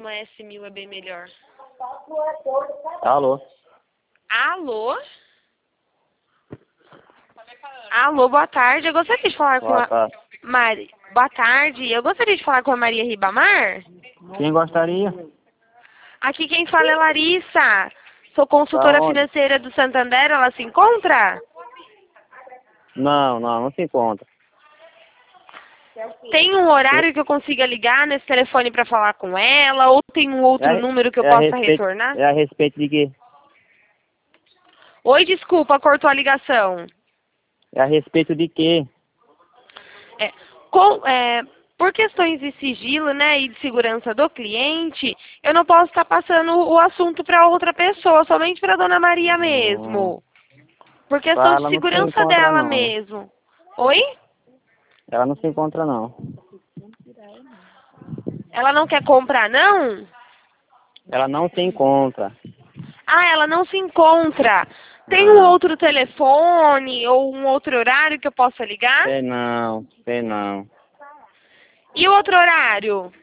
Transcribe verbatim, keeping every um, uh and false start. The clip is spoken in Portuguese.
uma S mil é bem melhor. Alô? Alô? Alô, boa tarde. Eu gostaria de falar com Boa a tarde. Mari. Boa tarde. Eu gostaria de falar com a Maria Ribamar. Quem gostaria? Aqui quem fala é Larissa. Sou consultora Da onde? financeira do Santander. Ela se encontra? Não, não, não se encontra. Tem um horário que eu consiga ligar nesse telefone para falar com ela? Ou tem um outro É, número que eu é a possa respeito, retornar? é a respeito de quê? Oi, desculpa, cortou a ligação. É a respeito de quê? É, com, é, por questões de sigilo, né, e de segurança do cliente, eu não posso estar passando o assunto para outra pessoa, somente para Dona Maria Hum, mesmo. Por questão de ela não se segurança encontra dela não. mesmo. Oi? Ela não se encontra não. Ela não quer comprar, não? Ela não se encontra. Ah, ela não se encontra. Tem um Não. outro telefone ou um outro horário que eu possa ligar? Sei não, sei não. E o outro horário?